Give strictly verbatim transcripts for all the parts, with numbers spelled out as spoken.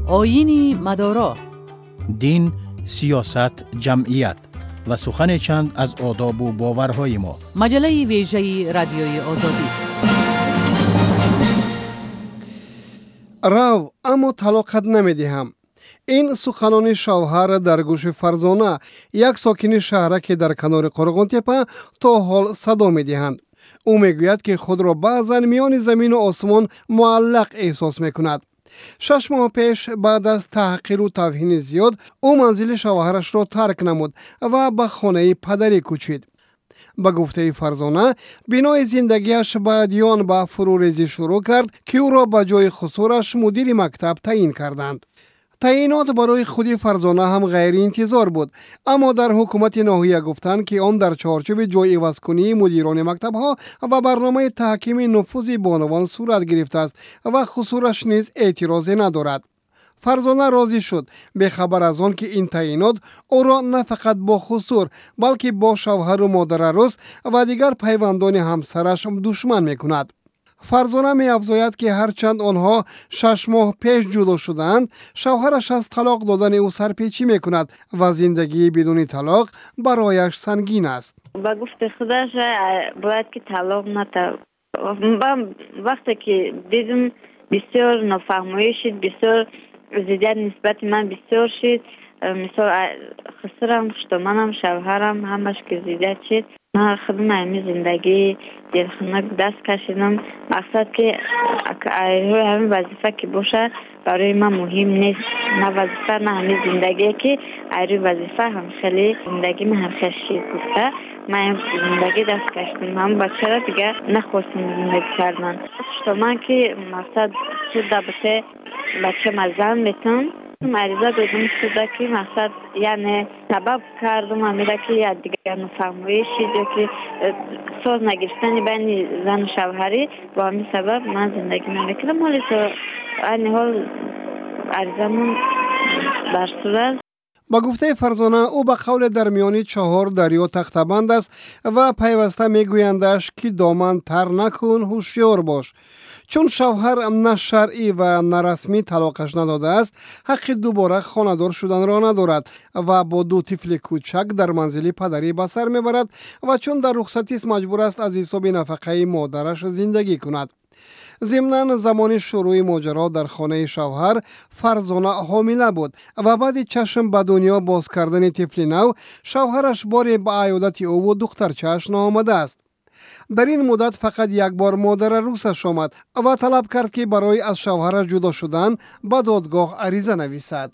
آیین مدارا، دین، سیاست، جمعیت و سخن چند از آداب و باورهای ما. مجله ویژه رادیوی آزادی. راو اما طلاقت نمیدهم. این سخنان شوهر در گوش فرزانه، یک ساکن شهرک در کنار قرغون تپه، تا حال صدا میدهند. او میگوید که خود را بعضا میان زمین و آسمان معلق احساس میکند. شش ماه پیش بعد از تحقیر و توهین زیاد او منزل شوهرش را ترک نمود و به خانه پدری کوچید. به گفته فرزانه، بنای زندگیش بعدیان به فروریزی شروع کرد که او را به جای خسورش مدیر مکتب تعیین کردند. تعیینات برای خودی فرزانه هم غیر انتظار بود، اما در حکومت ناحیه گفتند که آن در چارچوب جای عوض کنی مدیران مکتب ها و برنامه تحکیم نفوذ بانوان صورت گرفته است و خسورش نیز اعتراضی ندارد. فرزانه راضی شد، به خبر از آن که این تعیینات او را نه فقط با خسور بلکه با شوهر و مادر عروس و دیگر پیوندان همسرش دشمن میکند. فرزانه می افزاید که هرچند آنها شش ماه پیش جدا شدند، شوهرش از طلاق دادن او سرپیچی می کند و زندگی بدون طلاق برایش سنگین است. با گفت خودش باید که طلاق نتا. وقتی که دیدم بسیار نفهمی شد، بسیار زیادت نسبت من بسیار شد، مثال خسرم، خشتمانم، شوهرم همش که زیادت شد. من خودم همی زندگی دلخنک دست کشیدم. مقصد که همین وظیفه که باشه برای من مهم نیست، نه وظیفه نه همین زندگی که ایروی وظیفه هم خیلی زندگی من هم خیلی گفته. من زندگی دست کشیدم، هم بچه را دیگه نخواستم زندگی کردن. من که مقصد تو دبته بچه مزن میتونم مریضه دادم شده که مقصد یعنی سبب کردم امیده که یا دیگر نفهموی شده که ساز نگرفتن بین زن و شوهری با همین سبب من زندگی نمیکنم. حالی تو این حال عریضمون بر صورت. با گفته فرزانه، او به قول در میانی چهار دریا تختبند است و پیوسته میگویندش که دامن تر نکن، هوشیار باش. چون شوهر نه شرعی و نه رسمی طلاقش نداده است، حق دوباره خانه‌دار شدن را ندارد و با دو طفل کوچک در منزل پدری به سر میبرد و چون در رخصتی است مجبور است از حساب نفقه مادرش زندگی کند. ضمناً زمان شروع ماجرا در خانه شوهر، فرزانه حامله بود و بعد چشم به دنیا باز کردن طفل نو، شوهرش باری به عیادت او و دخترچه‌اش نآمده است. در این مدت فقط یک بار مادر عروسش آمد و طلب کرد که برای از شوهرش جدا شدن به دادگاه عریضه نویسد.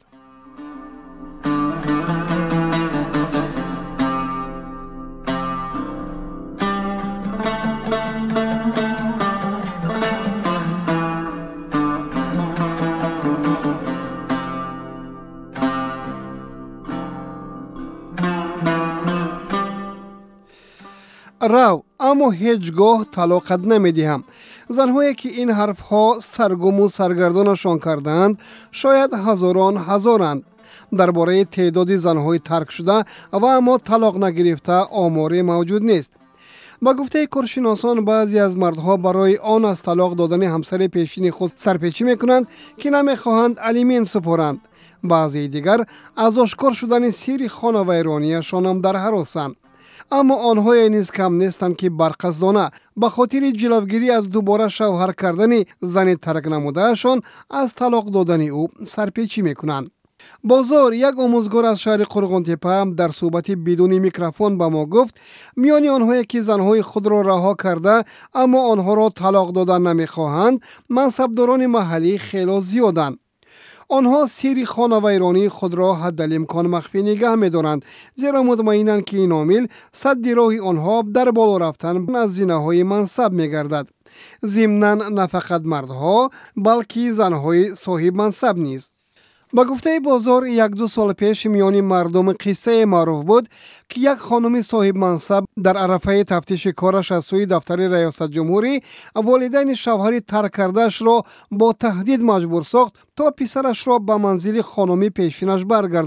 رو اما هیچگاه طلاقت نمیدهم. زنهایی که این حرف ها سرگم و سرگردانشان کردند شاید هزاران هزارند. درباره تعداد زنهای ترک شده و اما طلاق نگرفته آماری موجود نیست. با گفته کارشناسان بعضی از مردها برای آن از طلاق دادن همسر پیشین خود سرپیچی میکنند که نمیخواهند الیمین سپارند. بعضی دیگر از آشکار شدن سیر خانوادگیشان هم در هراسند. اما آنها نیز کم نیستند که برقصدانه به خاطر جلوگیری از دوباره شوهر کردن زن ترک نمودهشان از طلاق دادن او سرپیچی میکنند. بازار، یک آموزگار از شهر قرغون تپه، در صحبت بدون میکروفون به ما گفت میان آنهایی که زنهای خود را رها کرده اما آنها را طلاق دادن نمیخواهند، منصبداران محلی خیلی زیادند. آنها سیر خانوادگی خود را حدالامکان مخفی نگه می‌دارند، زیرا مطمئنند که این عامل سد راه آنها در بالا رفتن از زینه‌های منصب می‌گردد. ضمناً نه فقط مردها بلکه زنهای صاحب منصب نیز. با گفته بازار، یک دو سال پیش میان مردم قصه معروف بود که یک خانم صاحب منصب در عرفه تفتیش کارش از سوی دفتر ریاست جمهوری والدین شوهر ترک کرده‌اش را با تهدید مجبور ساخت تا پسرش را به منزل خانمی پیشینش برگرداند.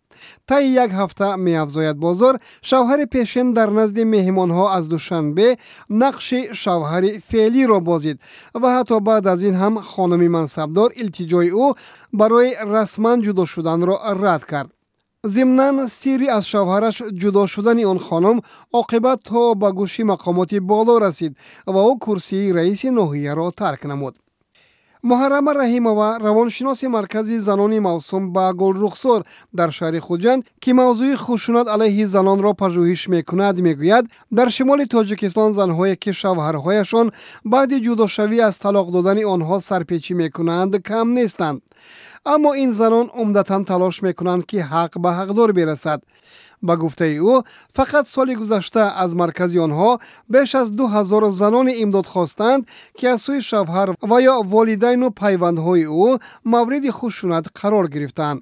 طی یک هفته می‌افزاید بازار شوهر پیشین در نزد مهمانها از دوشنبه نقش شوهر فعلی را بازدید و حتی بعد از این هم خانم منصبدار التجای او برای رسما جدا شدن را رد کرد. ضمناً سری از شوهرش جدا شدن آن خانم عاقبت تا به گوش مقامات بالا رسید و او کرسی رئیس ناحیه را ترک نمود. محرمه رحیمова روانشناس مرکز زنان موسوم به گلرخسار در شهر خوجند که موضوع خشونت علیه زنان را پژوهش میکند میگوید در شمال تاجیکستان زنهایی که شوهرهایشان بعد جداشوی از طلاق دادن آنها سرپیچی میکنند کم نیستند، اما این زنان عمدتاً تلاش میکنند که حق به حقدار برسد. با گفته او فقط سال گذشته از مرکز آنها بیش از دو هزار زنان امداد خواستند که از سوی شوهر و یا والدین و پیوندهای او مورد خشونت قرار گرفتند.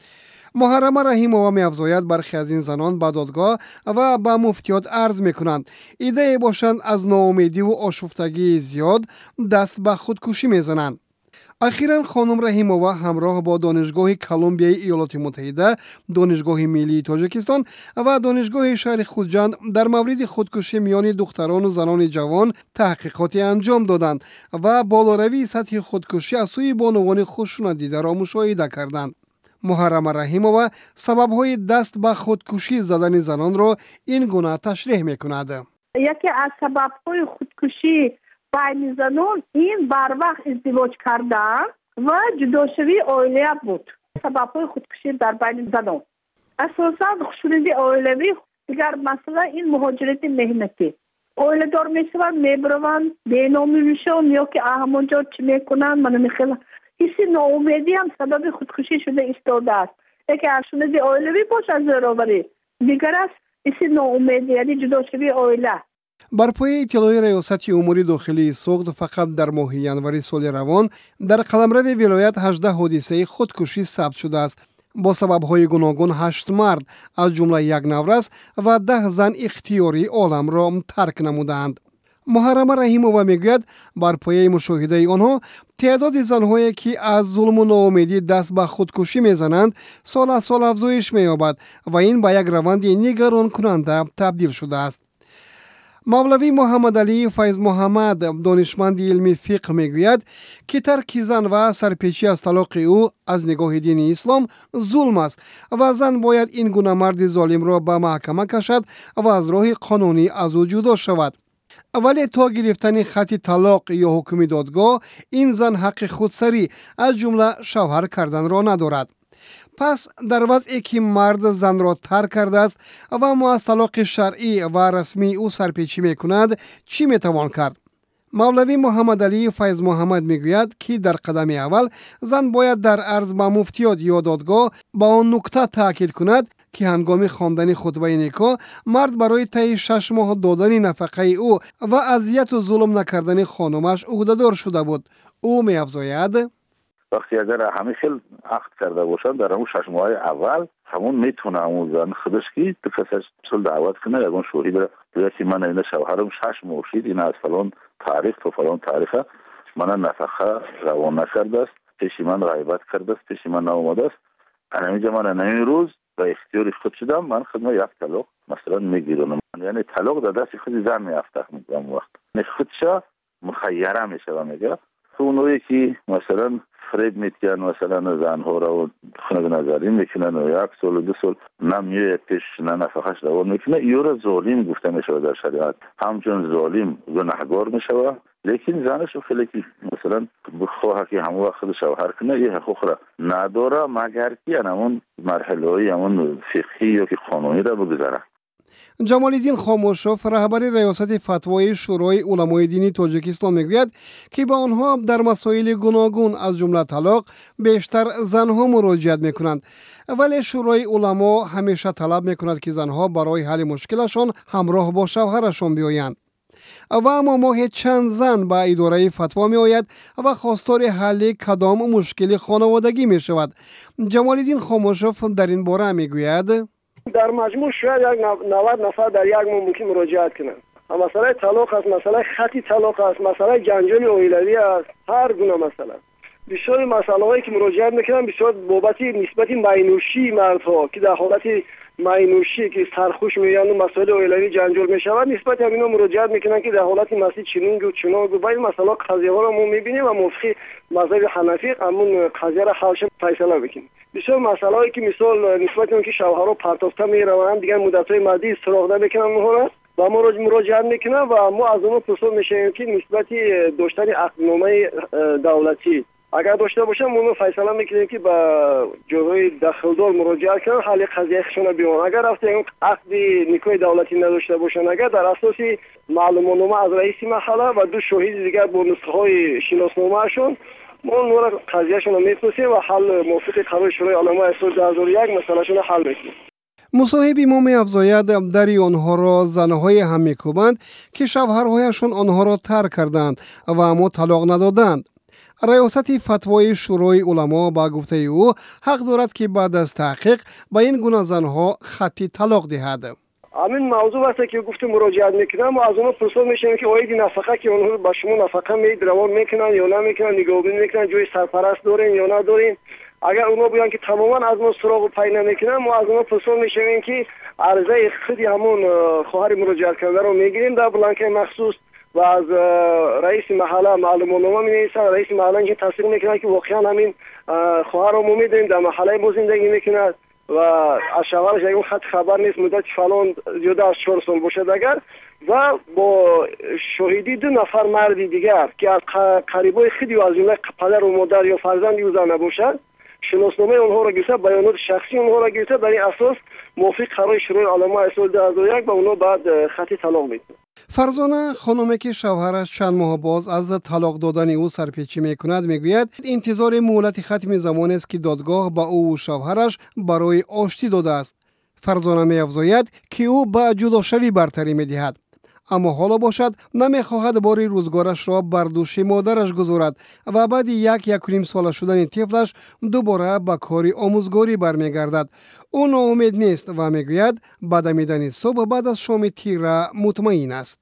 محرمه رحیمова می‌افزاید برخی از این زنان به دادگاه و به مفتیات عرض میکنند ایده باشند از ناامیدی و آشفتگی زیاد دست به خودکشی میزنند. اخیراً خانم رحیمова همراه با دانشگاه کلمبیای ایالات متحده، دانشگاه ملی تاجیکستان و دانشگاه شهر خوجند در مورد خودکشی میان دختران و زنان جوان تحقیقاتی انجام دادند و بالاروی سطح خودکشی از سوی بانوان خشونت دیده را مشاهده کردند. محرمه رحیمова سبب‌های دست به خودکشی زدن زنان را این گونه تشریح می‌کند. یکی از سبب‌های خودکشی بین زنان این بر وقت ازدواج کردن و جداشوی عائله بود. سبب‌های خودکشی در بین زنان اساساً خشونت عائلوی، دیگر مثلا این مهاجرت مهنتی، عائله دار میشوند میبروند بینامی میشن یا که همونجا چی میکنن من میخوام حسی ناامیدی هم سبب خودکشی شده ایستاده است. یکی از خشونت عائلوی باش از زوراوری، دیگر است حسی ناامیدی یعنی جداشوی عائله. بر پای اطلاع ریاست امور داخلی سوخت فقط در ماه ینوری سال روان در قلمرو ولایت هجده حادثه خودکشی ثبت شده است. با سبب‌های گوناگون هشت مرد از جمله یک نورس و ده زن اختیاری عالم را ترک نمودند. محرمه رحیمова میگوید بر پایه مشاهده آنها تعداد زنهایی که از ظلم و ناامیدی دست به خودکشی میزنند سال از سال افزایش می‌یابد و این به یک روند نگران کننده تبدیل شده است. مولوی محمد علی فیض محمد دانشمند علمی فقه میگوید که ترک زن و سرپیچی از طلاق او از نگاه دین اسلام ظلم است و زن باید این گونه مرد ظالم را به محکمه کشد و از راه قانونی از او جدا شود. ولی تا گرفتن خط طلاق یا حکم دادگاه این زن حق خودسری از جمله شوهر کردن را ندارد. پس در وضعی که مرد زن را ترک کرده است و ما از طلاق شرعی و رسمی او سرپیچی می کند چی می توان کرد؟ مولوی محمد علی فیض محمد می گوید که در قدم اول زن باید در عرض به مفتیات یا دادگاه با آن نکته تاکید کند که هنگام خواندن خطبه نکاح مرد برای طی شش ماه دادن نفقه او و اذیت و ظلم نکردن خانمش عهده‌دار شده بود. او می افزاید وقتی اگر همه خیل عقد کرده باشند در همون شش ماه اول همون میتونه همون زن خودش که کسش سل دعوت کنه اون شوهی داره بگه که من این شوهرم شش ماه شد این از فلان تاریخ تا فلان تاریخه من نفقه روان نکرده است، پیشی من غیبت کرده است، پیشی من ناماده است، همینجا من این روز به اختیار خود شدم من خدمت یک طلاق مثلا میگیرم، یعنی طلاق در دست خود زن میافته میگم وقت خودش مخیره میشه و میگه تو نوعی که مثلا فرید میتیان مثلا زنها را خونه نظری میکنن و یک سال و دو سال نمیه پیش نه نفقش روان میکنه ایو را ظالم گفته میشه در شریعت، همچون ظالم گناهگار میشه. لیکن زنش خیلی که مثلا بخواه که همون وقت خود شوهر کنه یه حقوق را نداره مگر که همون مرحله های همون فقهی یا که قانونی را بگذاره. جمال الدین خاموشوف رهبر ریاست فتوای شورای علمای دینی تاجیکستان میگوید که به آنها در مسائل گوناگون از جمله طلاق بیشتر زنها مراجعت میکنند، ولی شورای علما همیشه طلب میکند که زنها برای حل مشکلشان همراه با شوهرشان بیایند. و اما ماه چند زن به اداره فتوا می آید و خواستار حل کدام مشکل خانوادگی می شود. جمال الدین خاموشوف در این باره می گوید در مجموع شاید یک نود نفر در یک ماه ممکن مراجعت کنند. مسئله طلاق است، مسئله خطی طلاق است، مسئله جنجال عائلوی است، هر گونه مسئله. بسیار مسائل هایی که مراجعت میکنن بسیار بابت نسبت مینوشی مردها که در حالت مینوشی که سرخوش میان و مسائل اولیوی جنجال میشود نسبت همینا مراجعت میکنن که در حالت مسیح چنین و چنان و باید مسائل قضیه ها رو ما میبینیم و موافق مذهب حنفی همون قضیه را حلش فیصله بکنیم. بسیار مسائل هایی که مثال نسبت اون که شوهرها پرتافته میروند دیگر مدت های مدی سراغ نمیکنن اونها و ما مراجعت میکنن و ما از اون پرسش میشیم که نسبت داشتن عقدنامه دولتی اگر داشته باشن اون فیصله میکنیم که با جوهای دخلدار مراجعت کنن حل قضیه خشون بیان. اگر رفته این عقد نیکوی دولتی نداشته باشن اگر در اساس معلوماتنامه از رئیس محله و دو شاهد دیگر با نسخه های شناسنامه شون ما نور قضیهشون رو میپرسیم و حل موافق قرار شورای علمای سال دو هزار و یک مسئلهشون رو حل میکنیم. مصاحب ما می‌افزاید دری آنها را زنهای هم می‌کوبند که شوهرهایشان آنها را ترک کردند و اما طلاق ندادند. ریاست فتوای شورای علما با گفته او حق دارد که بعد از تحقیق با این گونه زنها خطی طلاق دهد. همین موضوع است که گفته مراجعت میکنم و از اونها پرسش میشیم که آیا نفقه که اونها با شما نفقه میید روان میکنن یا نمیکنن، نگاهبینی میکنن، جای سرپرست دارین یا ندارین. اگر اونها بگن که تماما از ما سراغ پی نمیکنن ما از اونها پرسش میشیم که عرضه خودی همون خواهر مراجعت کننده رو میگیریم در بلانک مخصوص و از رئیس محله معلوماتنامه می‌نویسن. رئیس محله اینکه تصدیق میکنه که واقعا همین خواهر رو می‌دونیم در محله ما زندگی میکنه و از شوهرش اون خط خبر نیست مدت فلان زیاده از چهار سال باشد اگر و با شاهدی دو نفر مرد دیگر که از قریبای خودی و از جمله پدر و مادر یا فرزند او زن نباشد شناسنامه اونها را گرفته، بیانات شخصی اونها را گرفته، در این اساس موافق قرار شورای علما سال دو هزار و یک با اونها بعد خطی طلاق میده. فرزانه خانمی که شوهرش چند ماه باز از طلاق دادن او سرپیچی میکند میگوید انتظار مهلت ختم زمان است که دادگاه با او و شوهرش برای آشتی داده است. فرزانه می‌افزاید که او به جداشوی برتری میدهد اما حالا باشد نمیخواهد باری روزگارش را بر دوش مادرش گذارد و بعد یک یک و نیم سال شدن طفلش دوباره به کاری آموزگاری برمیگردد. او ناامید نیست و میگوید بعد دمیدن صبح بعد از شام تیره مطمئن است.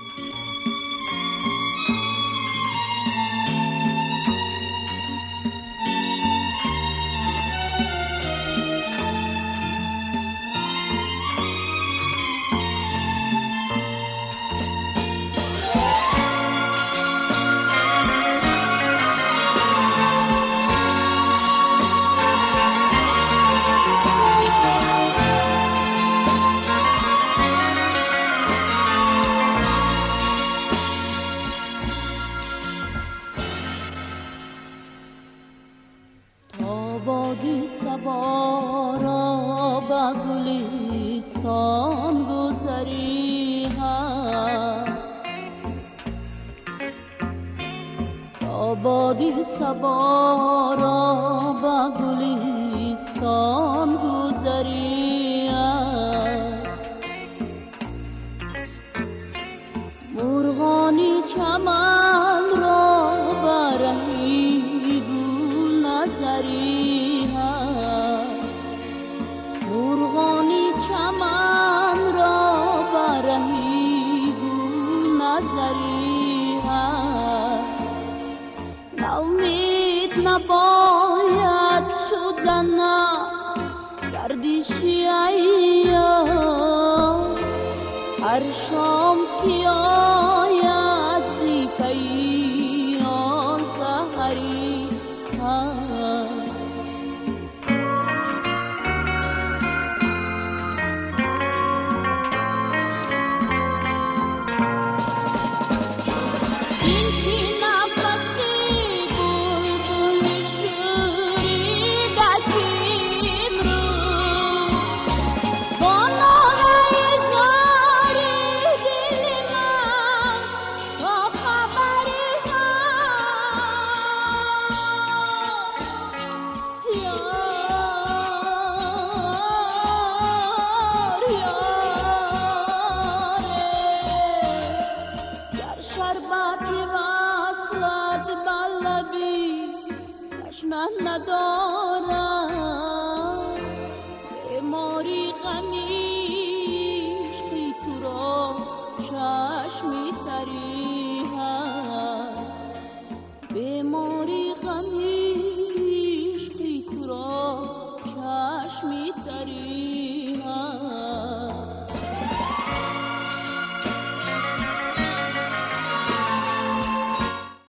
بادی سوارا با گلستان گذری هست تا بادی سوارا با گلستان گذری هست مرغانی چمن را برهی گل نظری چمن را برهی گل نظری هست نومید نباید شدن گردشی ایام هر شام که آید زی پیام سحری هست شربتی وصلت بلبی تشنه ندارم